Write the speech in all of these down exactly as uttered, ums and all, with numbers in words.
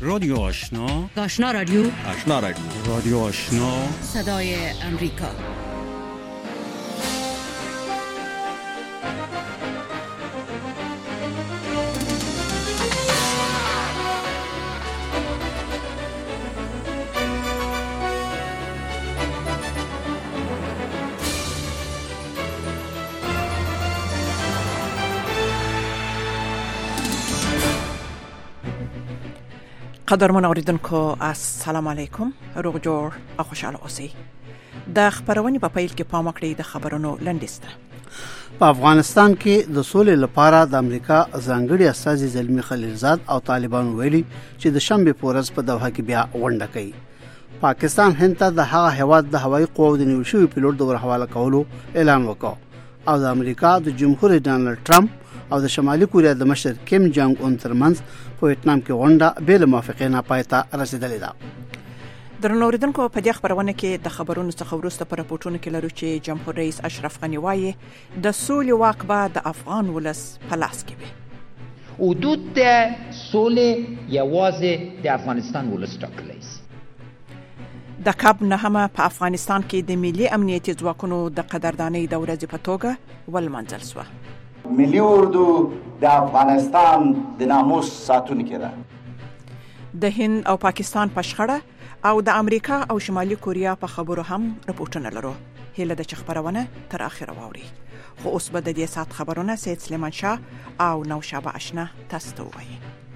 رادیو آشنا، آشنا رادیو، آشنا رادیو، رادیو آشنا، صدای امریکا. قدرمن اوریدونکو السلام علیکم، روغ جوړ او خوشاله اوسئ. د خبرونې په پیل کې پام وکړئ د خبرونو لنډیسته. په افغانستان کې د سولې لپاره د امریکا ځانګړي استازي زلمی خلیلزاد او طالبان ویلي چې د شنبه په ورځ په دوحه کې بیا غونډه کوي. پاکستان هند ته د هغه هواد د هوایي قواو د نیول شوي پیلوټ د ورحواله کولو اعلان وکړ او د امریکا د جمهور ډانلډ ټرمپ او د شمالي کوریا د مشر کیم جانګ اون ترمنځ په ویتنام کې غونډه بې له موافقې نه پای ته رسیدلې ده. درنو اوریدونکو، په دې خبرونه کې د خبرونو څخه وروسته پر راپورټونو کې لرو چې جمهور رئیس اشرف غنی وایي د سولې واک به د افغان ولس په لاس کې وي. حدود د سولې یوازې د افغانستان ولس ټاکلی شي. د کاب نهمه په افغانستان کې د ملي امنیتي ځواکونو د قدردانۍ د ورځې په توګه ولمانځل شوه. ملي اردو د افغانستان د ناموس ساتونکې ده. د هند او پاکستان په شخړه او د امریکا او شمالي کوریا په خبرو هم راپورټونه لرو. هله د خبرونه تر اخره واوري. خو اوس به د دې سات خبرونه سید سلیمان شاه او نوشابه آشنا تاسو ته وایي.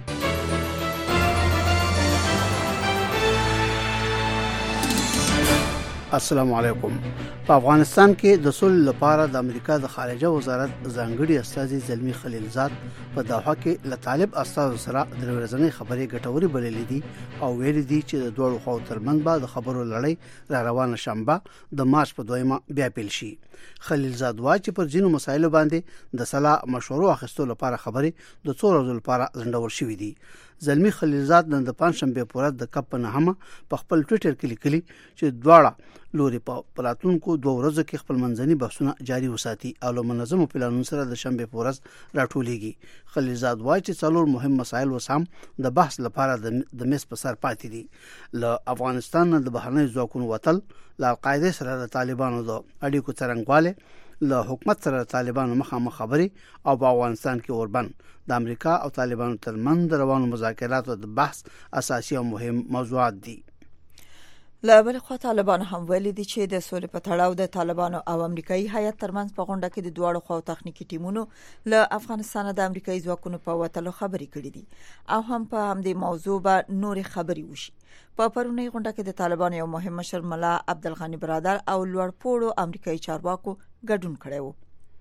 السلام علیکم. په افغانستان کې د سولې لپاره د امریکا د خارجه وزارت ځانګړي استازي زلمی خلیلزاد په دوحه کې له طالب استازو سره د ورځنۍ خبرې ګټوري بللې دي او ویلي دي چې د دوه خواو ترمنځ به د خبرو لړۍ را روانه شنبه د مارچ په دویمه بیا پیل شي. خلیلزاد وايي چې پر ځینو مسایلو باندې د صلاح مشورو اخیستلو لپاره خبرې د څو ورځې لپاره ځنډول شوې دي. زلمی خلیلزاد نن د پنځشنبه په ورځ د کپ په نهمه په خپل ټوئیټر کې لیکلي چې دواړه لوري په پلاتونکو دوه ورځې کې خپل منځني بحثونه جاري وساتي او له منظمو پلانونو سره د شنبه په ورځ راټولېږي. خلیلزاد وايي چې څلور مهم مسایل وسام د بحث لپاره د مس په سر پاتې دي. له افغانستان نه د بهرنۍ ځواکونو وتل، له القاعده سره د طالبانو د اړیکو څرنګواله، له حکومت سره طالبانو مخامخ خبري او په افغانستان کې اوربند د امریکا او طالبانو ترمنځ روانو مذاکراتو د بحث اساسي او مهم موضوعات دي. له بل خوا طالبان هم ویلي دي چې د سولې په تړاو د طالبانو او امریکایي هیات ترمنځ په غونډه کې د دوه خواو تخنیکی ټیمونو له افغانستان د امریکایي ځواکونو په وتلو خبرې کړې دي او هم په همدې موضوع به نورې خبرې وشي. په پرونی غونډه کې د طالبانو یو مهم مشر ملا عبدالغنی برادر او لوړ پوړو امریکایي چارواکو ګډون کړی و.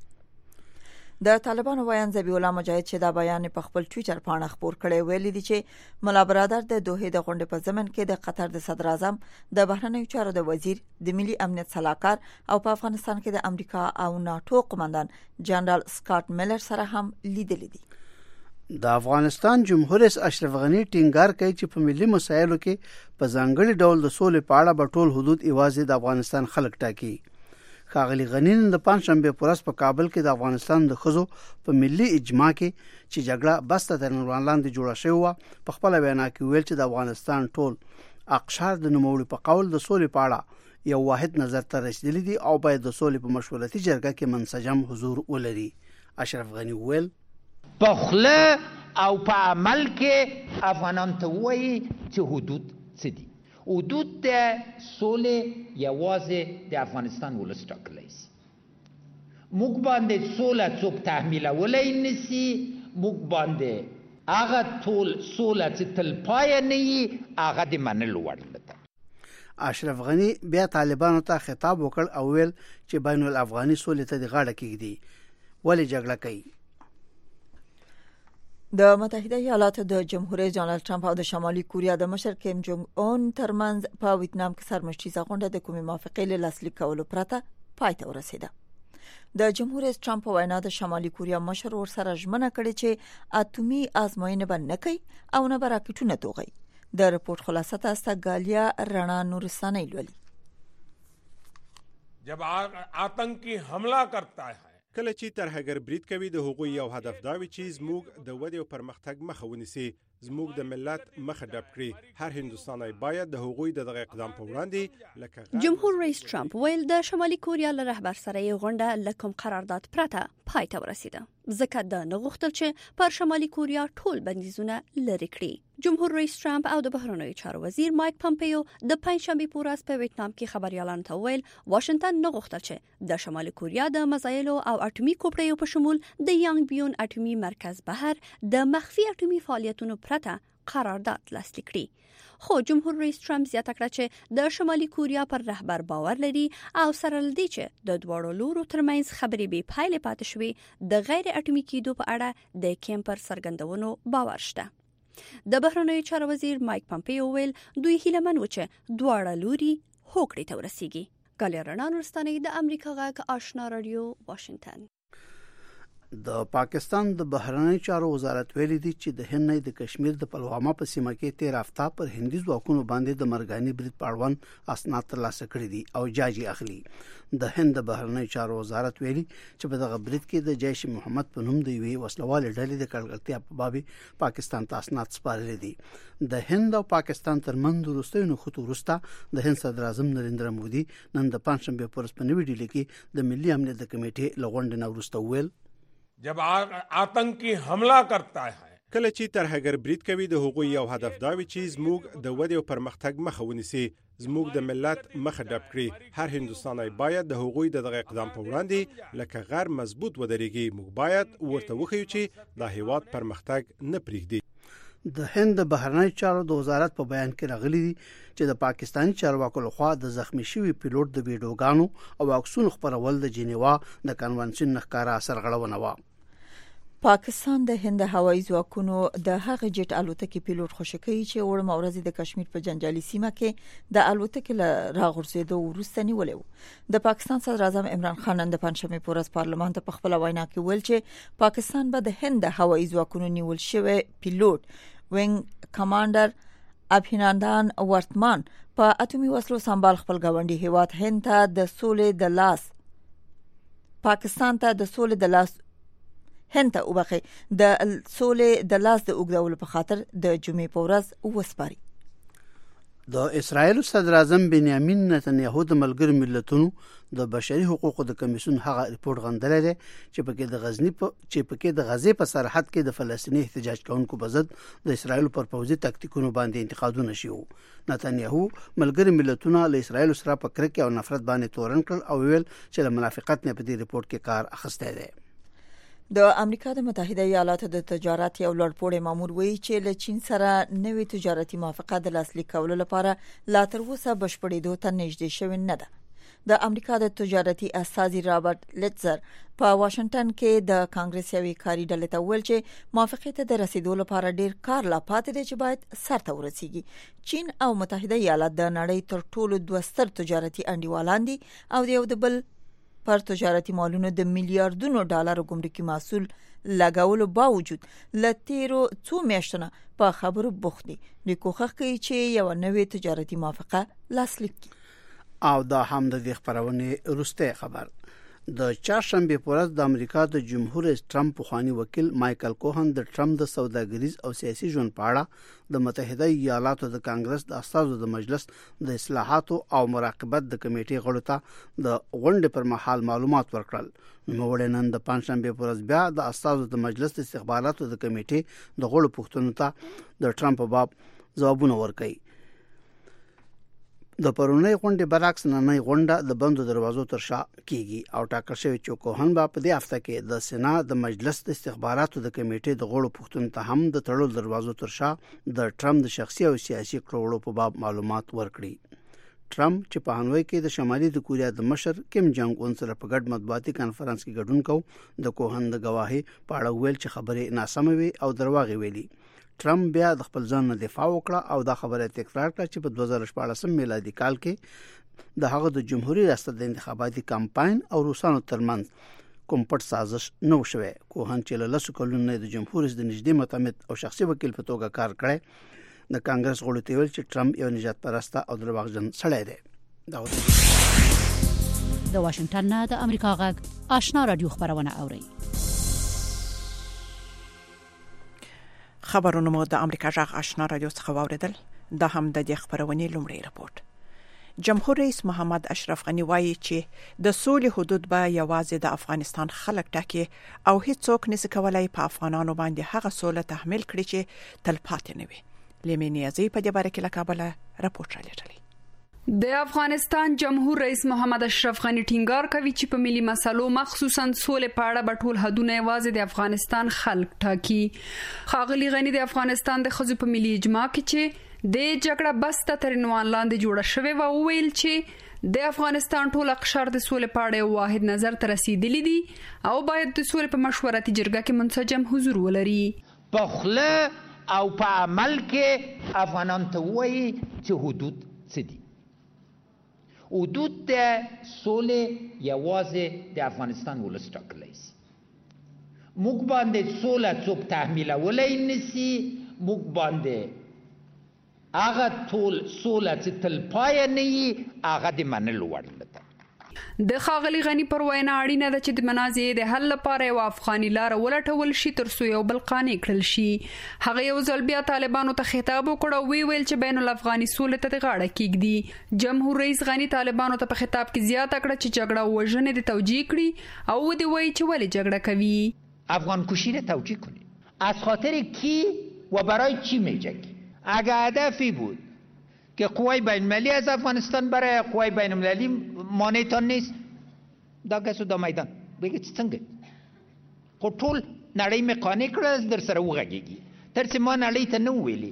د طالبانو ویان ذبیح الله مجاهد چې دا بیان په خپل ټوئیټر باندې خپور کړی ویلي دي چې ملا برادر د دوحې د غونډې په ضمن کې د قطر د صدر اعظم، د بهرنیو چارو د وزیر، د ملي امنیت صلاحکار او په افغانستان کې د امریکا او ناتو قومندان جنرال سکاٹ میلر سره هم لیدلي دي. د افغانستان جمهور رئیس اشرف غنی ټینګار کوي چې په ملي مسایلو کې په ځانګړي ډول د سولې په اړه به ټول حدود ایوازې د افغانستان خلک ټاکي. ښاغلي غنی نن د پنځشنبه په ورځ په کابل کې د افغانستان د ښځو په ملي اجماع کې چې جګړه بس تر عنوان لاندې جوړه شوې وه په خپل وینا کې ویل چې د افغانستان ټول اقشار د نوموړي په قول د سولې په اړه یو واحد نظر ته رسیدلی دي او باید د سولې په مشورتي جرګه کې منسجم حضور ولري. اشرف غنی ویل په خوله او په عمل کې افغانان ته وایي چې حدود څه دي. حدود د سولې یوازې د افغانستان ولس ټاکلی شي. موږ باندې سوله څوک تحمیلولی نشي. موږ باندې هغه ټول سوله چې تلپایه نه وي هغه د منلو وړ نه ده. اشرف غنی بیا طالبانو ته خطاب وکړ او ویل چې بین الافغاني سولې ته د غاړه کېږدي. ولې جګړه کوي؟ د متحده ایالاتو د جمهور رئیس ډانلډ ټرمپ او د شمالي کوریا د مشر کیم جونګ اون ترمنځ په ویتنام کې سرمشتیزه غونډه د کومې موافقې له لاسلیک کولو پرته پای ته ورسیده. د جمهور رئیس ټرمپ وینا د شمالي کوریا مشر ورسره ژمنه کړې چې اتومي آزموینه به نه کوي او نه به راکټونه توغي. د رپورت خلاصه تاسو غالیا رڼا نورستاني لولي. जब आतंकी हमला करता है کله چې ترهګر برید کوي د حقوق یو هدف دا وي چې زموږ د ودې او پرمختګ مخه ونیسي. زموږ د ملت مخه ډب کړي. هر هندوستانی باید د هغوی د دغه اقدام په وړاندې لکه جمهور رئیس ټرمپ ویل د شمالي کوریا له رهبر سره یې غونډه لکم قرارداد پرته پای ته ورسیده. ځکه دا نه غوښتل چې پر شمالي کوریا ټول بندیزونه لرې کړي. جمهور رئیس ټرمپ او د بهرنیو چارو وزیر مایک پامپیو د پنځشنبه په ورځ په ویتنام کې خبريالانو ته ویل واشنگټن نه غوښتل چې د شمالي کوریا د مزایلو او اټومي کوپړیو په شمول د یانګ بیون اټومي مرکز بهر د مخفي اټومي فعالیتونو پرته قرارداد لاسلیک کړي. خو جمهور رئیس ټرمپ زیاته کړه چې د شمالي کوریا پر رهبر باور لري او سره لدی چې د دوړو لورو ترمنځ خبرې به پایله پاتې شوي د غیر اټومي کېدو په اړه د کیمپر سرګندونو باور شته. د بهرنیو چارو وزیر مایک پامپیو ویل دوی هیله من و چې دواړه لوري هوکړې ته ورسیږي. ګالیرنا نورستاني د امریکا غږ آشنا رادیو واشنگټن. د پاکستان د بهرنیو چارو وزارت ویلي دی چې د هند د کشمیر د پلوامه په سیمه کې تیر هفته پر هندي ځواکونو باندې د مرګاني برید پاړوان اسناد ترلاسه کړي دي او جاجي اخلي. د هند د بهرنیو چارو وزارت ویلي چې په دغه برید کې د جیش محمد په نوم د یوې وسلوال ډلې د کلکتیا په باب پاکستان ته اسناد سپارل دي. د هند او پاکستان ترمنځ وروستیو نښتو وروسته د هند صدر اعظم نریندرا مودي نن د پنځشنبه په ورځ په نوې ډیلي کې د ملي امنیت کمیټې لغونډې نه وروسته ویل जब आतंकी हमला करता है کله چې ترهګر برید کوي د هغوی یو هدف دا وي چې زموږ د ودې او پرمختګ مخه ونیسي. زموږ د ملت مخه ډب کړي. هر هندوستانی باید د هغوی د دغه اقدام په وړاندې لکه غیر مضبوط ودرېږي. موږ باید ورته وښیو چې د هیواد پرمختګ نه پرېږدي. د هند د بهرنیو چارو د وزارت په بیان کې راغلي دي چې د پاکستاني چارواکو لخوا د زخمی شوی پیلوټ د ویډیوګانو او عکسونو خپرول د جنیوا د کنونشن نخکاره سرغړونه و. پاکستان د هند هوایي ځواکونو د هغه جټ الوتکې پیلوټ خوشکوي چې وړ مورزي د کشمیر په جنجالي سیمه کې د الوتکې له راغورځېدو وروسته نیولې و. د پاکستان صدر اعظم عمران خان نن د پنځشنبه په ورځ پارلمان ته په خپل وینا کې ویل چې پاکستان به د هند هوایي ځواکونو نیول شوی پیلوټ وینګ کمانډر ابهیناندان ورتمان په اټومي وسلو سمبال خپل گاونډي هیواد هند ته د سولې د لاس پاکستان ته د سولې د لاس هند ته وبخي د سولې د لاس د اوګدولو په خاطر د جمعې په ورځ وسپاري. د اسرایل صدر اعظم بنیامین نتنیاهو د ملګرو ملتونو د بشري حقوقو د کمیسیون هغه ریپورت غندلې ده چې پکې د غزنی په چې پکې د غزې په سرحد کې د فلسطیني احتجاج کوونکو په ضد د اسرایل پر پوځي تاکتیکونو باندې انتقادونه شیو. نتنیاهو ملګرو ملتونو له اسرایل سره په کرکه او نفرت باندې تورن کړ او ویل چې له منافقت نه په دې ریپورت کې کار اخیسته ده. د امریکا د متحده ایالاتو د تجارت یو لوړپوړی مامور وایي چې له چین سره نوې تجارتي موافقه د لاسلیک کولو لپاره لا تر اوسه بشپړېدو ته نږدې شوې نه ده. د امریکا د تجارتي استازي رابرټ لیټزر په واشنگټن کې د کانګرس یوې کاري ډلې ته ویل چې موافقه ته د رسیدو لپاره ډیر کار لا پاتې دی چې باید سرته ورسیږي. چین او متحده ایالات د نړۍ تر ټولو دوه ستر تجارتي انډیوالان دي او د یو د بل پر تجارتي مالونو د میلیارډونو ډالر ګمرکي محصول لګولو باوجود لتیرو څو میاشتونه په خبرو بوخت دي. د کوښښ کوي چې یو نوې تجارتي موافقه لاسلیک کړي. او دا هم د خبرونه روسته خبر د چهارشنبه په ورځ د امریکا د جمهور رئیس ټرمپ پخوانی وکیل مایکل کوهن د ټرمپ د سوداګریز او سیاسي ژوند په اړه د متحده ایالاتو د کانګرس د استازو د مجلس د اصلاحاتو او مراقبت د کمیټې غړو ته د غونډې پر مهال معلومات ورکړل. نو نن د پنځشنبه په ورځ بیا د استازو د مجلس د استخباراتو د کمیټې د غړو پوښتنو ته د ټرمپ په باب ځوابونه ورکړي. د پرونی غونډې برعکس نننۍ غونډه د بندو دروازو تر شا کیږي او ټاکل شوی چې کوهن با په دې هفته کې د سنا د مجلس د استخباراتو د کمیټې د غړو پوښتنو ته هم د تړل دروازو تر شا د ټرمپ د شخصي او سیاسي کړوړو په باب معلومات ورکړي. ټرمپ چې په هانوي کې د شمالي د کوریا د مشر کیم جانګ اون سره په ګډ مطبوعاتي کانفرنس کې ګډون کو د کوهن د گواهی په اړه ویل چې خبره ناسمه وي او درواغ ویلي. ټرمپ بیا د خپل ځان نه دفاع وکړه او دا خبره تکرار کړه چې په دوه زره شپاړس میلادي کال کې د هغه د جمهوریت ریاست د انتخاباتي کمپاین او روسانو ترمنځ کوم پټ سازش نه وشوي. کوهن چې له لسو کلونو د جمهوریت د نږدې متمد او شخصي وکیل په توګه کار کړی د کانګرس غړو ته ویل چې ټرمپ یو نجات پرسته او درواغجن سړی دی. دا د واشنگټن نه د امریکا غږ آشنا رادیو خبرونه اوري. خبرونه مو د امریکا جغ آشنا رادیو څخه واوریدل. دا هم د دې خبرونې لومړی رپورټ. جمهور رئیس محمد اشرف غنی وایي چې د سولې حدود به یوازې د افغانستان خلک ټاکي او هیڅوک نشي کولای په افغانانو باندې هغه سوله تحمیل کړي چې تلپاتې نه وي. لیمینیازي په دې باره کې له کابل رپورټ رالیږلی. د افغانستان جمهور رئیس محمد اشرف غنی ټینګار کوي چې په ملي مسلو مخصوصا سولې په اړه بټول حدونه یوازې د افغانستان خلک ټاکي. ښاغلي غنی د افغانستان د ښځو په ملي اجماع کې چې د جګړه بس تر عنوان لاندې جوړه شوې و او ویل چې د افغانستان ټول اقشار د سولې په اړه واحد نظر ته رسیدلی دي او باید د سولې په مشورتي جرګه کې منسجم حضور ولري. په خله او په عمل کې افغانان ته وایي چې حدود څه دي. حدود د سولې یوازې د افغانستان ولس ټاکلی شي. موږ باندې سوله څوک تحمیلولی نشي. موږ باندې هغه ټول سوله چې تل پای نه وي هغه د منلو وړ ده. د ښاغلي غنی پر وینا اړینه ده چې د منازعې د حل لپاره یو افغاني لار ولټول شي تر څو یو بل قانع کړل شي. هغه یو ځل بیا طالبانو ته خطاب وکړ او وی ویل چې بین الافغاني سولې ته غاړه کېږدي. جمهور رئیس غنی طالبانو ته په خطاب کې زیاته کړه چې جګړه وژنې د توجیه کړي او دی وایي چې ولې جګړه کوي. افغان کشی را توجیه کنی از خاطر کی و برای چی میجنگی؟ اگر هدفی بود که قوای بین المللی از افغانستان برای قوای بین المللی مانعتان نیست دا کسو دا میدان بگه چی څنګه خو ټول نړۍ می قانع کړل در سره وغږیږي تر څو ما نړۍ ته نه ویلي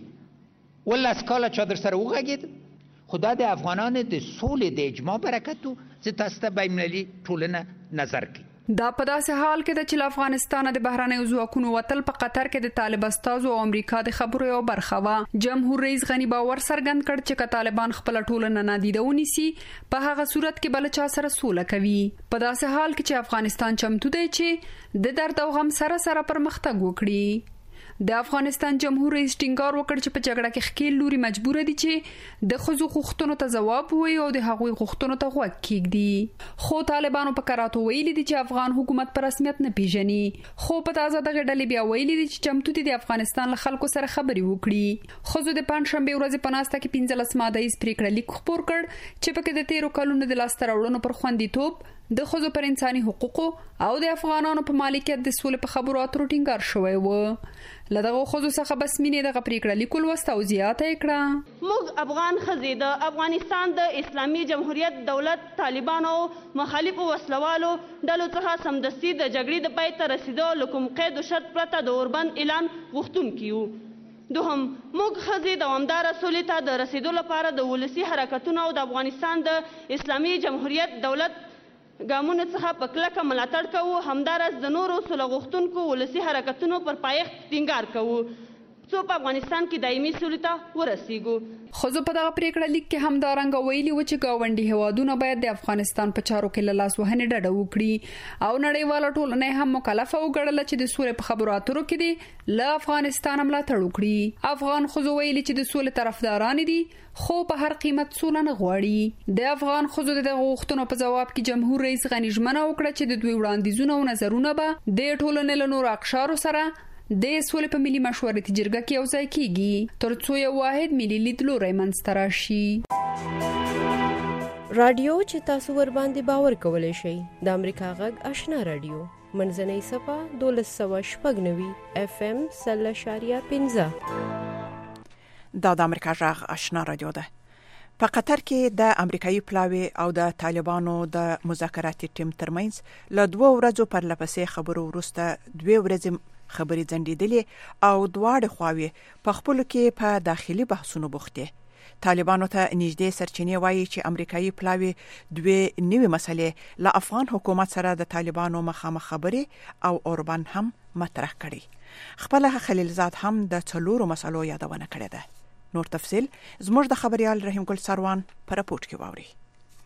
ولا اسکاله چا در سره وغږید خدا د افغانانو د سولې د اجماع برکتو چې تاسو ته بین المللی ټولنه نظر کوي. دا په داسې حال کې د چې افغانستان د بهرنیو ځواکونو وتل په قطر کې د طالب استازو او امریکا د خبرو یو برخه و. جمهور رئیس غنی باور څرګند کړ چې که طالبان خپل ټولنه نادیده ونیسي په هغه صورت کې بل چا سره سوله کوي. په داسې حال کې چې افغانستان چمتو دی چې د درد او غم سره سره پرمختګ وکړي. د افغانستان جمهور رئیس ټینګار وکړ چې په جګړه کې خکیل لوري مجبور دي چې د خزو غوښتنو ته ځواب ووایي او د هغوی غوښتنو ته غوږ کېږدي. خو طالبانو په کراتو ویلي دي چې افغان حکومت په رسمیت نه پیژني. خو په تازه دغه ډلې بیا ویلي دي چې چمتو دي د افغانستان له خلکو سره خبرې وکړي. خزو د پنځشنبه ورځې په ناسته کې پنځلس ماده یې پریکړه لیک خپور کړ چې پکې د تیرو کلونو د لاسته راوړنو پر خوندیتوب د خزو پر انساني حقوقو او د افغانانو په مالکیت د سولې په خبرو اترو ټینګار شوی و. لدغه خزو څخه بس مینې دغه پریکړه لیکل وسته او زیاته کړه. موږ افغان خزې د افغانستان د اسلامي جمهوریت دولت طالبانو مخالفو وسلوالو ډلو څخه سمدستي د جګړې د پای ته رسیدو له کوم قید او شرط پرته د اوربند اعلان غوښتونکي یو. دوهم موږ خزې دوامداره سولې ته د رسیدو لپاره د ولسي حرکتونو او د افغانستان د اسلامي جمهوریت دولت ګامونو څخه په کلکه ملاتړ کوو. همدارس د نورو سوله غوښتونکو ولسي حرکتونو پر پایښت ټینګار کوو څو په افغانستان کې دایمي سولې ته ورسیږو. خو زه په دغه پریکړه لیک کې همدارنګه ویلي و چې ګاونډي هیوادونه باید د افغانستان په چارو کې له لاس وهنې ډډه وکړي او نړیواله ټولنه هم مکلفه وګڼله چې د سولې په خبرو اترو کې دي له افغانستان ملاتړ وکړي. افغان خزو ویلي چې د سولې طرفداران دي خو په هر قیمت سوله نه غواړي. د افغان خزو د غوښتنو په جواب کې جمهور رئیس غنی ژمنه وکړه چې د دوی وړاندیزونه او نظرونه به د ټولنې له نورو اقشارو سره د سولې په ملي مشورتي جرګه کې یو ځای کیږي تر څو یو واحد ملي لیدلوری منځته راشي. رادیو چې تاسو ور باندې باور کولای شئ د امریکا غږ آشنا رادیو منځنۍ صفه دولس سوه شپږ نوي اف ام سل اشاریه پنځه. دا د امریکا غږ آشنا رادیو ده. په قطر کې د امریکایي پلاوی او د طالبانو د مذاکراتي ټیم ترمنځ له دوه ورځو پر لپسې خبرو وروسته دوه ورځې خبرې ځنډېدلې او دواړه خواوې په خپل کې په داخلي بحثونو بوخته. طالبانو ته نږدې سرچینې وایي چې امریکایي پلاوی دوه نوې مسلې له افغان حکومت سره د طالبانو مخامخ خبرې او اوربان هم مطرح کړي. خپل خلیلزاد هم د څلورو مسلو یادونه کړې ده. نور تفصيل زموږ د خبريال رحیم ګل سروان په راپورټ کې واوري.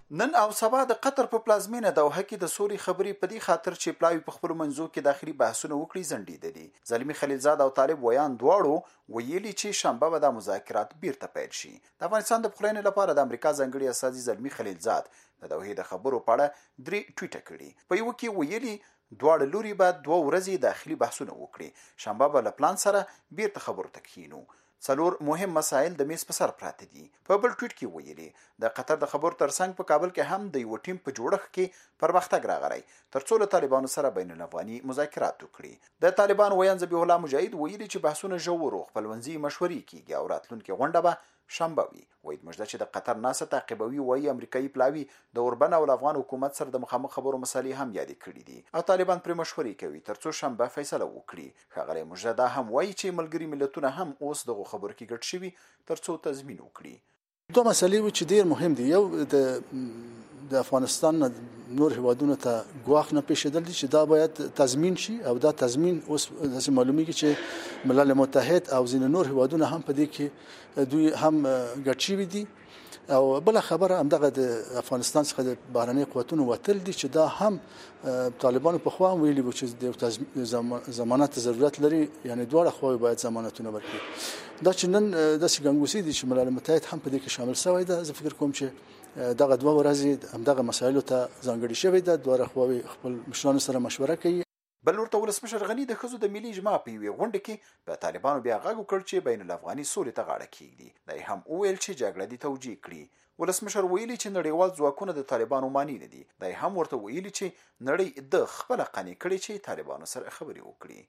نن او سبا د قطر په پلازمینه دوحه کې د سولې خبرې په دې خاطر چې پلاوی په خپل منځو کې داخلي بحثونه وکړي ځنډېدلي. زلمی خلیلزاد او طالب ویان دواړو ویلي چې شنبه به د مذاکرات بیرته پیل شي. د افغانستان د پخلاینې لپاره د امریکا ځانګړي استازي زلمی خلیلزاد د دوحې د خبرو په اړه درې ټویټه کړي. په یو کې ویلي دواړه لوري به دوه ورځې داخلي بحثونه وکړي. شنبه به له پلان سره بیرته خبرو ته کښینو. څلور مهم مسایل د میز په سر پراته دي. په بل ټویټ کې ویلي د قطر د خبرو ترڅنګ په کابل کې هم د یو ټیم په جوړښت کې پرمختګ راغلی ترڅو له طالبانو سره بین الافغاني مذاکرات وکړي. د طالبان ویان ذبیح الله مجاهد ویلي چې بحثونه ژور او خپلمنځي مشورې کیږي او راتلونکي غونډه به شنبه وي. وید مجده چې د قطر ناسه تعقیبوي وایي امریکایي پلاوي د اوربن او افغان حکومت سره د مخامخ خبرو مسالې هم یادې کړې دي او طالبان پر مشورې کوي ترڅو شنبه فیصله وکړي. ښاغلی مجده هم وایي چې ملګري ملتونه هم اوس دغه خبرو کې ګډ شوي ترڅو تضمین وکړي. دوه مسلې و چې ډېر مهم دي. یو د د افغانستان نور هیوادونو ته ګواښ نه پیښېدل دي چې دا باید تضمین شي او دا تضمین اوس داسې معلومیږي چې ملل متحد او ځینې نور هیوادونه هم په دې کې دوی هم ګډ شوي دي. او بل خبره همدغه د افغانستان څخه د بهرنۍ قوتونو وتل دي چې دا هم طالبانو په خوا ویلي وو چې د ضمانت ضرورت لري، یعنی دواړه خواوې باید ضمانتونه ورکړي. دا چې نن داسې ګنګوسې دي چې ملل متحد هم په دې کې شامل شوی ده. زه فکر کوم چې دغه دوه ورځې همدغه مسایلو ته ځانګړې شوې ده. دواړه خواوې خپل مشرانو سره مشوره کوي. بل ورته ولسمشر غني د ښځو د ملي اجماع په یوې غونډه کې په طالبانو بیا غږ وکړ چې بین الافغاني سولې ته غاړه کېږدي. دی هم وویل چې جګړه دې توجیه کړي. ولسمشر ویلي چې نړیوال ځواکونه د طالبانو معنی نه دي. دی هم ورته ویلي چې نړۍ د خپله قانع کړي چې طالبانو سره خبرې وکړي.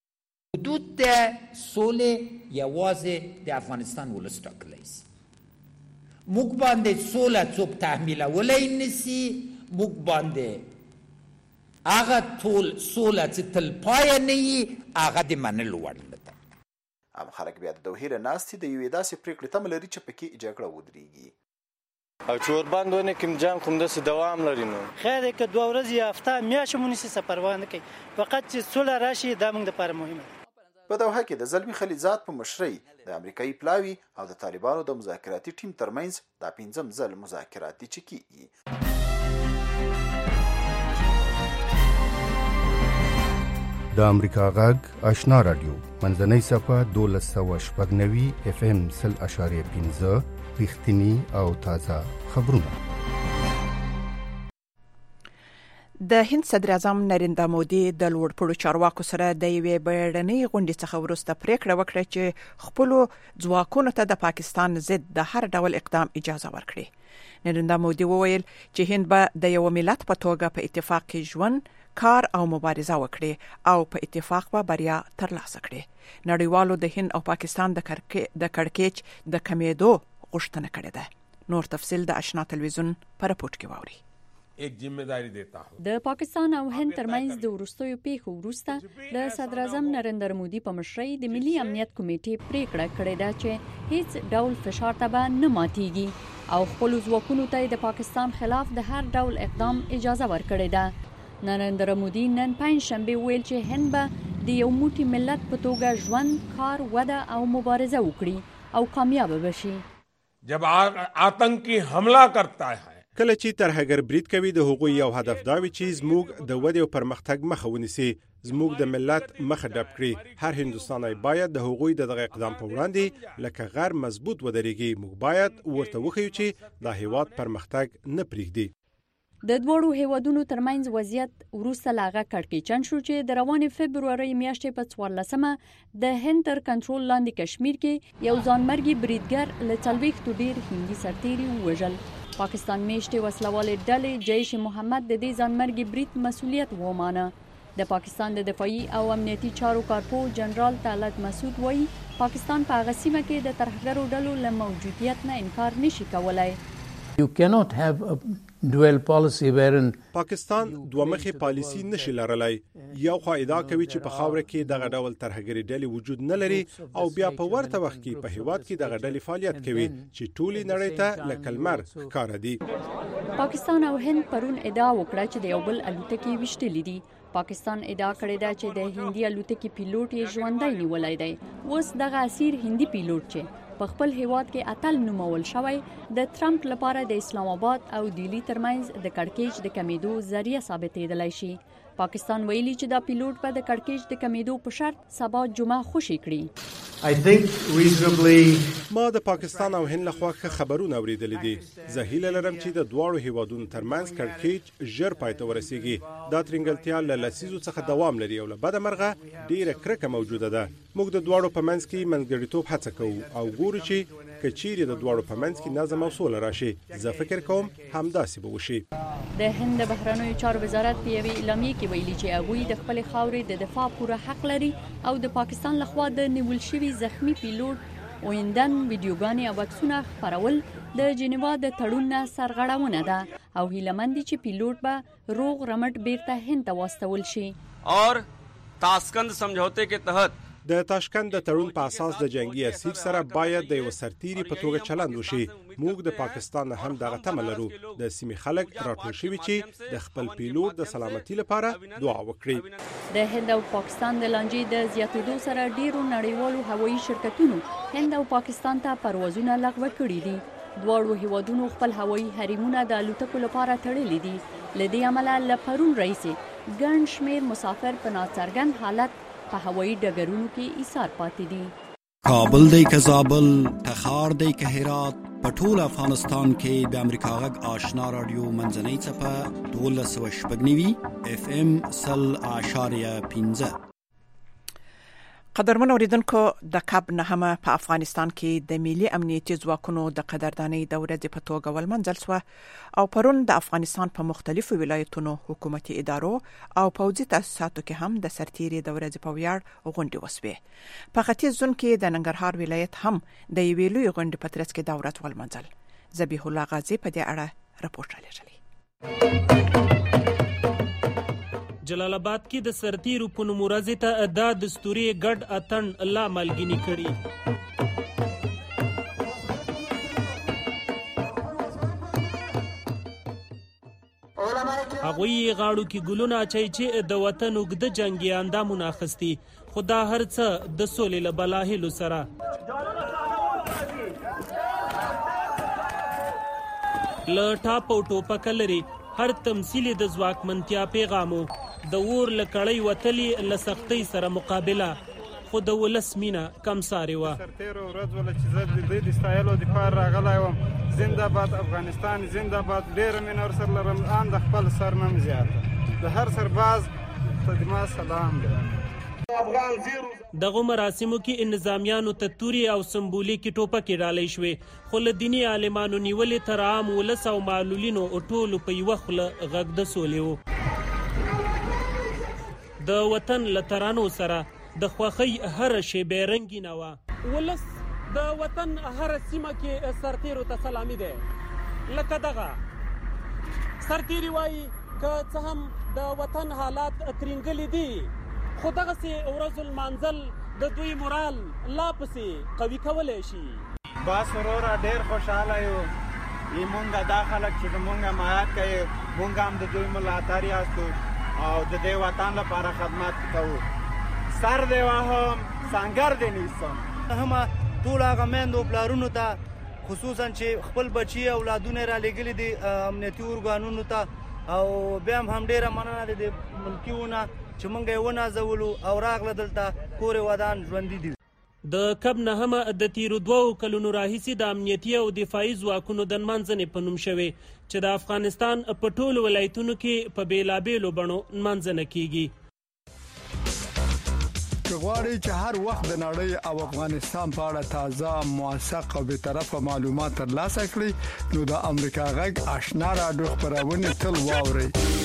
حدود د سولې یوازې د افغانستان ولس ټاکلی شي. موږ باندې سوله څوک تحمیلولی نشي. موږ باندې هغه ټول سوله چې تلپایه نه وي هغه د منلو وړ نه ده. عام خلک بیا د دوحې له ناستې د یوې داسې پرېکړې تمه لري چې پکې جګړه ودرېږي او چې ورباندې ونه کړي جنګ خو همداسې دوام لري. نو خیر دی که دوه ورځې یا هفته میاشت مو نیسي څه پروا نه کوي، فقط چې سوله راشي دا موږ دپاره مهمه ده. په دوحه کې د زلمی خلیلزاد په مشرۍ د امریکایي پلاوي او د طالبانو د مذاکراتي ټیم ترمنځ دا پنځم ځل مذاکرات دي چې کیږي. د امریکا غږ آشنا رادیو منځنۍ صفحه دولس سوه شپږ نوي اف ام سل اشاریه پنځه رښتیني او تازه خبرونه. د هند صدر اعظم نریندرا مودي د لوړپوړو چارواکو سره د یوې بیړنۍ غونډې څخه وروسته پریکړه وکړه چې خپل ځواکونو ته د پاکستان ضد د هر ډول اقدام اجازه ورکړي. نریندرا مودي وویل چې هند به د یو ملت په توګه په اتفاق کې ژوند، کار او مبارزه وکړي او په اتفاق به بریا ترلاسه کړي. نړیوالو د هند او پاکستان د کړکېچ د کمیدو غوښتنه کړې ده. نور تفصیل د آشنا تلویزیون په راپورټ کې واوري. एक जिम्मेदारी देता हूं. د پاکستان او هند ترمنځ د وروستیو پیښو وروسته د صدر اعظم نریندر مودي په مشرۍ د ملي امنیت کمیټې پریکړه کړې ده چې هیڅ ډول فشار ته به نه ماتېږي او خپل ځواکونو ته د پاکستان خلاف د هر ډول اقدام اجازه ورکړې ده. نریندر مودي نن پنځشنبه ویل چې هند به د یو موټی ملت په توګه ژوند، کار، وده او مبارزه وکړي او کامیاب بشي. जब आतंकी हमला करता है کله چې ترهګر برید کوي د هغوی یو هدف دا وي چې زموږ د ودې او پرمختګ مخه ونیسي، زموږ د ملت مخه ډب کړي. هر هندوستانی باید د هغوی د دغه اقدام په وړاندې لکه غر مضبوط ودرېږي. موږ باید ورته وښیو چې دا هیواد پرمختګ نه پرېږدي. د دوړو هیوادونو ترمنځ وضعیت وروسته لاغه کړکېچن شو چې د روانې فبرورۍ میاشتې په څوارلسمه د هند تر کنټرول لاندې کشمیر کې یو ځانمرګي بریدګر له څلوېښتو ډېر هندي سرتیري ووژل. پاکستان میشتې وسلوالې ډلې جیش محمد د دې ځانمرګي برید مسؤلیت ومانه. د پاکستان د دفاعي او امنیتي چارو کارپو جنرال طلعت مسعود وایي پاکستان په هغه سیمه کې د ترهګرو ډلو له موجودیت نه انکار نشي کولای. You cannot have a dual policy wherein پاکستان دوه مخي پالیسی نشي لرلای. یو خو ادعا کوي چې په خاور کې دغه ډول ترهګری ډلې وجود نه لري او بیا په ورته وخت کې په هیواد کې دغه ډلې فعالیت کوي چې ټولي نړۍ ته لکه لمر ښکاره دي. پاکستان او هند پرون ادعا وکړه چې د یو بل الوتکې وشتلې دي. پاکستان ادعا کړې ده چې د هندي الوتکې پیلوټ یې ژوندی نیولای دی. اوس دغه اسیر هندي پیلوټ چې په خپل هیواد کې اتل نومول شوی د ترامپ لپاره د اسلام آباد او دیلی ترمنځ د کړکېچ د کمیدو ذریعہ ثابتېدلی شي. پاکستان ویلي چې دا پیلوټ به د کړکېچ د کمیدو په شرط سبا جمعه خوشي کړي. I think reasonably ما د پاکستان او هند لخوا خبرونه اوریدلې دي. زه هیله لرم چې د دواړو هیوادونو ترمنځ کړکېچ ژر پای ته ورسیږي. دا ترنګلتیا له لسیزو څخه دوام لري او له بده مرغه ډیره کرکه موجوده ده. موږ د دواړو په منځ کې منځګړیتوب هڅه کوو او ګورو چې کچيري د دواړو په منځ کې نظم او سوله راشي. زه فکر کوم همداسې به وشي. د هند بهرنیو چارو وزارت په یوې اعلامیه کې ویلي چې هغوی د خپل خاورې د دفاع پوره حق لري او د پاکستان لخوا د نیول شوي زخمی پیلوټ ویندن ویډیوګانې او عکسونه خپرول د جنیوا د تړون نه سرغړونه ده او هیلهمند دي چې پیلوټ به روغ رمټ بیرته هند ته واستول شي. اور تاشکند سمجھوتے کے تحت د تاشکند د تړون په اساس د جنگي اسیر سره باید د یو سرتیري په توګه چلند وشي. موږ د پاکستان هم دغه تمه لرو. د سیمې خلک راټول شوي چې د خپل پیلوټ د سلامتي لپاره دعا وکړي. د هند او پاکستان د لانجې د زیاتېدو سره ډیرو نړیوالو هوایي شرکتونو هند او پاکستان ته پروازونه لغوه کړي دي. دواړو هیوادونو خپل هوایي حريمونه د الوتکو لپاره تړلي دي. لدې عمله له پرون راهیسې ګڼ شمېر مسافر په ناڅرګند حالت په هوایي ډګرونو کې ایثار پاتې دي. کابل دی که زابل، تخار دی که هرات، په ټول افغانستان کې د امریکا غږ آشنا رادیو منځنۍ څپه دولس سوه شپږ نوي اف ام سل اعشاریه پنځه. قدرمن اوریدونکو، د کب نهمه په افغانستان کې د ملي امنیتي ځواکونو د قدردانۍ د ورځې په توګه ولمنځل شوه او پرون د افغانستان په مختلفو ولایتونو حکومتي ادارو او پوځي تاسیساتو کې هم د سرتیري د ورځې په ویاړ غونډې وسوې. په ختیځ زون کې د ننګرهار ولایت هم د یوې لویې غونډې په ترڅ کې دا ورځ ولمنځل. ذبیح الله غازی په دې اړه رپورټ رالیږلی. جلال آباد کې د سرتیرو په نوم ورځې ته دا دستوري ګډ اتن لا مالګینی کړي. هغوی غاړو کې ګلونه اچوي چې د وطن اوږده جنګي اندامونه اخیستي، خو دا هر څه د سولې له بلاهیلو سره. له ټاپ او ټوپکه لري هر تمثیل د ځواکمنتیا پیغامو، د اور لکړی وتلی له سختۍ سره مقابله، خو د ولس مینه کمسارې وه. سرتیرو ورځ وله چې زه د دوی د ستایلو دپاره راغلی وم. زنده باد افغانستان، زنده باد. ډېره مینه ورسره لرم، ان د خپل سر نه م زیاته. د هر سرباز ته د ما سلام دی. دغه مراسمو کې نظامیانو ته توري او سمبولیکي ټوپکې ډالۍ شوې، خو له دیني عالمانو نیولې تر عام ولس او معلولینو ټولو په یوه خوله غږ د سولې و. د وطن له ترانو سره د خوښۍ هره شیبه رنګینه وه. ولس د وطن هره سیمه کې سرتیرو ته سلامي دی. لکه دغه سرتیري وایي که څه هم د وطن حالات ترینګلي دي، خو دغسې ورځ المنزل د دوی مورال لا پسې قوي کولی شي. بس وروره ډېر خوشحاله یو. ای مونږ دا خلک چې د مونږ حمایت کوي، مونږ هم د دوی ملاتړ یاستو او د دې وطن لپاره خدمت کوو. سر دی وهم سنګر دی نیسم. هم ټول هغه میندو پلارونو ته، خصوصا چې خپل بچي اولادونه را لېږلي دي امنیتي ارګانونو ته، او بیا هم ډېره مننه ده د ملکیونه چې مونږ یې ونازولو او راغله دلته کور ودان ژوندي دي. د کب نهمه د تیرو دوو کلونو راهیسې د امنیتي او دفاعي ځواکونو د نمانځنې په نوم شوې چې د افغانستان په ټولو ولایتونو کې په بېلابېلو بڼو نمانځنه کیږي. که غواړئ چې هر وخت د نړۍ او افغانستان په اړه تازه، موثق او بېطرفه معلومات ترلاسه کړئ، نو د امریکا غږ آشنا راډیو خپرونې تل واورئ.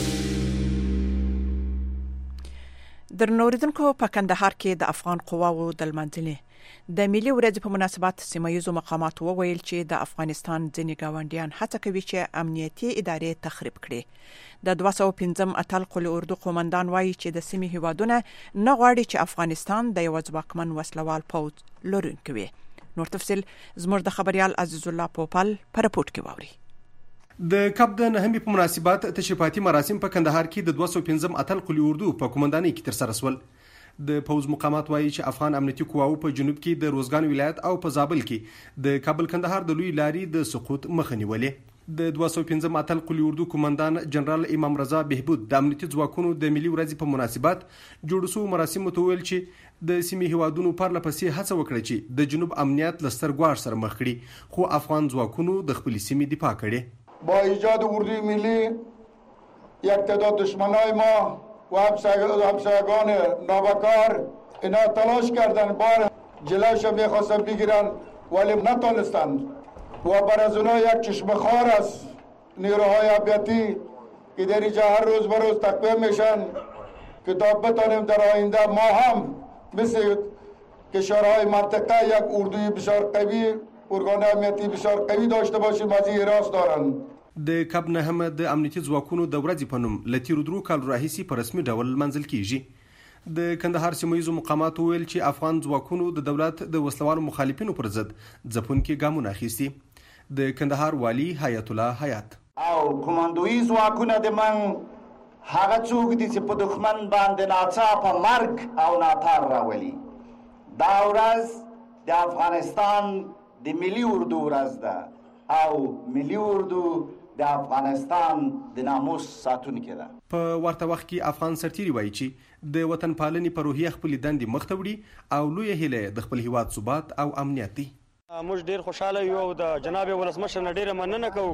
درنو اوریدونکو، په کندهار کې د افغان قواوو د لمانځنې د ملي ورځې په مناسبت سیمه ییزو مقاماتو وویل چې د افغانستان ځینې ګاونډیان هڅه کوي چې امنیتي ادارې تخریب کړي. د دوه سوه پنځم اتل قل اردو قومندان وایي چې د سیمې هیوادونه نه غواړي چې افغانستان د یو ځواکمن وسلوال پوځ لرونکی وي. نور تفصیل زموږ د خبريال عزیز الله پوپل په رپورټ کې واوري. د کب د نهمې په مناسبت تشریفاتي مراسم په کندهار کې د دوه سوه پنځم اتل قل اردو په قومندانۍ کې ترسره شول. د پوز مقامات وایي چې افغان امنیتي قواو په جنوب کې د روزګان ولایت او په زابل کې د کابل کندهار د لوی لاري د سقوط مخه نیولې. د دوه سوه پنځه اتل قلی اردو کمانډان جنرال امام رضا بهبود د امنیتي ځواکونو د ملي ورځې په مناسبت جوړ شو مراسمو ته ویل چې د سیمې هیوادونو پرله پسې هڅه وکړه چې د جنوب امنیت له ستر ګواښ سره مخ کړي، خو افغان ځواکونو د خپل سیمې دفاع کړې. با ایجاد اردوی ملی یک تعداد دشمنای ما و همسایگان نابکار اینا تلاش کردن بار جلوش میخواستن بگیرن ولی نتونستند و بر از اونها یک چشمخوار است نیروهای امنیتی که در اینجا هر روز به روز تقویت میشن که تا بتانیم در آینده ما هم مثل کشورهای منطقه یک اردوی بسیار قوی ارگان امنیتی بسیار قوی داشته باشیم از این راست دارن. د کب نه هم د امنیتي ځواکونو د ورځې په نوم له تیرو درو کالو راهیسې په رسمي ډول منځل کیږي. د کندهار سیمه مقاماتو ویل چې افغان ځواکونو د دولت د وسلوالو مخالفینو پر ضد ځپونکي ګامونه اخیستي. د کندهار والی حیات الله حیات او کماندویی ځواکونه د من هغه څوک دي چې په دښمن باندې ناڅاپه مرګ او ناتار راولي. دا ورځ د افغانستان د ملي اردو ورځ ده او ملي اردو د افغانستان د ناموس ساتونکې ده. په ورته وخت کې افغان سرتیري وایي چې د وطن پالنې په روحیه خپل دندې مخ ته وړي او لویه هیله د خپل هیواد ثبات او امنیت دی. موږ ډیر خوشاله یو او د جناب ولسمشر نه ډیره مننه کوو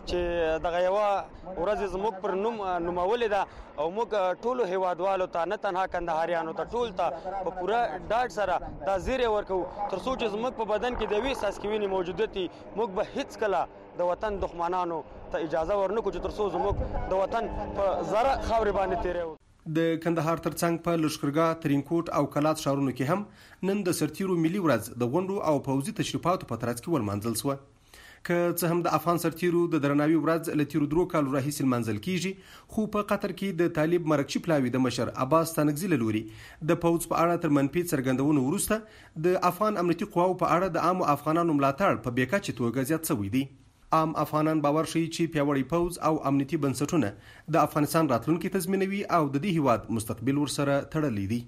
چې دغه یوه ورځ زموږ پر نوم نومولې ده او موږ ټولو هیوادوالو ته نه تنها کندهاریانو ته ټول ته په پوره ډاډ سره دا زیری ورکوو تر څو چې زموږ په بدن کې د یوې څاڅکي وینې موجودیت وي موږ به هیڅکله د وطن دښمنانو ته اجازه ورنکړو چې تر څو زموږ د وطن په زره خاورې باندې تیروو. د کندهار ترڅنګ په لښکرګاه، ترینکوټ او کلات ښارونو کې هم نن د سرتیرو ملي ورځ د غونډو او پوځي تشریفاتو په ترڅ کې ولمانځل شوه. که څه هم د افغان سرتیرو د درناوي ورځ له تیرو درو کالو راهیسې لمانځل کیږي، خو په قطر کې د طالب مرکچي پلاوي د مشر عباس ستانکزي له لوري د پوځ په اړه تر منفي څرګندونو وروسته د افغان امنیتي قواو په اړه د عامو افغانانو ملاتړ په بېکچې توګه زیات شوی دی. عام افغانان باور شي چې پیاوړی پوځ او امنیتي بنسټونه د افغانستان راتلونکي تضمینوي او د دې هیواد مستقبل ورسره تړلی دی.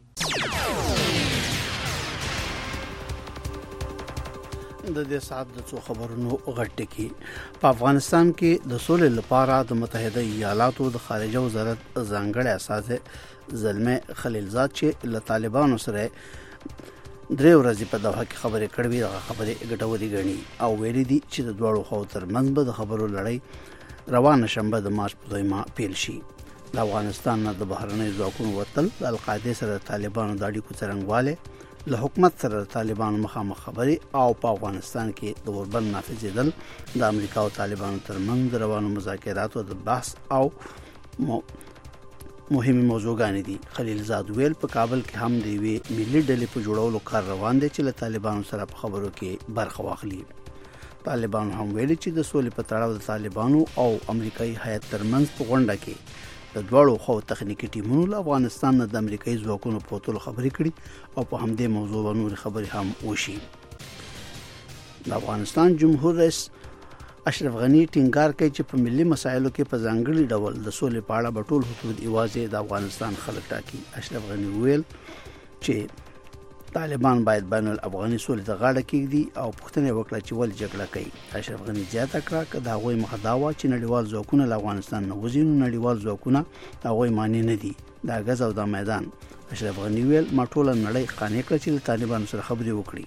د دې ساعت د څو خبرونو غټ کی په افغانستان کې د سولې لپاره د متحده ایالاتو د خارجه وزارت ځانګړی استازی زلمه خلیلزاد چې له طالبانو سره درې ورځې په دوحه کې خبرې کړې دغه خبرې ګټورې ګڼي او ویلي دي چې د دواړو خواو ترمنځ به د خبرو لړۍ روانه شنبه د مارچ په دویمه پیل شي. د افغانستان نه د بهرنیو ځواکونو وتل د القاعدې سره د طالبانو د اړیکو څرنګوالی له حکومت سره د طالبانو مخامخ خبرې او په افغانستان کې د اوربند نافذېدل د امریکا او طالبانو ترمنځ د روانو مذاکراتو د بحث او مو مهمه موضوعګانې دي. خلیلزاد ویل په کابل کې هم د یوې ملي ډلې په جوړولو کار روان دی چې له طالبانو سره په خبرو کې برخه واخلي. طالبانو هم ویلي چې د سولې په تړاو د طالبانو او امریکایي هیات ترمنځ په غونډه کې د دواړو خو تخنیکی ټیمونو له افغانستان نه د امریکایي ځواکونو په توګه خبرې کړي او په همدې موضوع باندې خبرې هم وشي. د افغانستان جمهور رئیس اشرف غنی ټینګار کوي چې په ملي مسایلو کې په ځانګړي ډول د سولې په اړه به ټول حدود ایوازې د افغانستان خلک ټاکي. اشرف غنی ویل چې طالبان باید بین الافغاني سولې ته غاړه کېږدي او پوښتنه وکړه چې ولې جګړه کوي. اشرف غنی زیاته کړه چې د هغوی مخه دا وه چې نړیوال ځواکونه له افغانستان نه وځي نو نړیوال ځواکونه د هغوی معنی نه دي، دا ګز او دا میدان. اشرف غنی ویل ما ټوله نړۍ قانع کړه چې له طالبانو سره خبرې وکړي.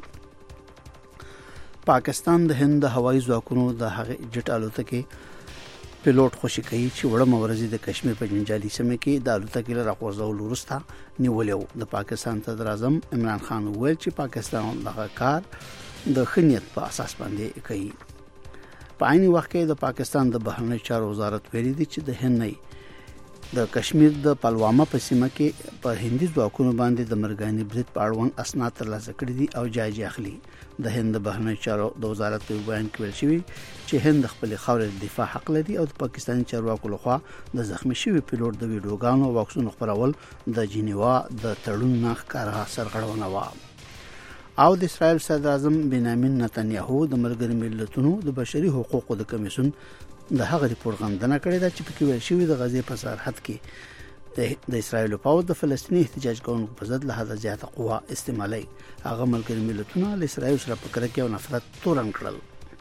پاکستان د هند د هوایي ځواکونو د هغې جټ الوتکې پیلوټ خوشي کوي چې وړه مورزي د کشمیر په جنجالي سیمه کې د الوتکې له راخوځولو وروسته نیولې وه. د پاکستان صدر اعظم عمران خان وویل چې پاکستان دغه کار د ښه نیت په اساس باندې کوي. په عین وخت کې د پاکستان د بهرنیو چارو وزارت ویلي دی چې د هند نه د کشمیر د پلوامه په سیمه کې په هندي ځواکونو باندې د مرګاني برید په اړوند اسناد ترلاسه کړي دي او جایزې اخلي. د هند د بهرنیو چارو د وزارت په بیان کې ویل شوی چې هند خپل خاورې د دفاع حق لري او د پاکستاني چارواکو لخوا د زخمی شوی پیلوټ د ویډیوګانو او عکسونو خپرول د جنیوا د تړون نه ښکاره سرغړونه وه. او د اسرائیل صدر اعظم بنیامین نتنیاهو د ملګرو ملتونو د بشري حقوقو د کمیسیون د هغه ریپورت غندنه کړې ده چې پکې ویل شوی د غزې په سرحد کې د اسرایل په د فلسطیني احتجاج کوونکو په ضد له حد زیاته قوا استعمالي هغه ملګری ملتونه له اسرایل سره په کرکه او نفرت تورن کړل.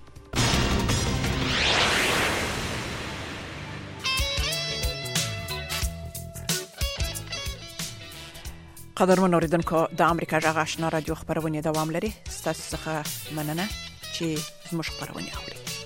قدرمن اوریدونکو د امریکا جغ آشنا رادیو خبرونه دوام لري. ستاسو څخه مننه چې زموږ خبرونه اوري.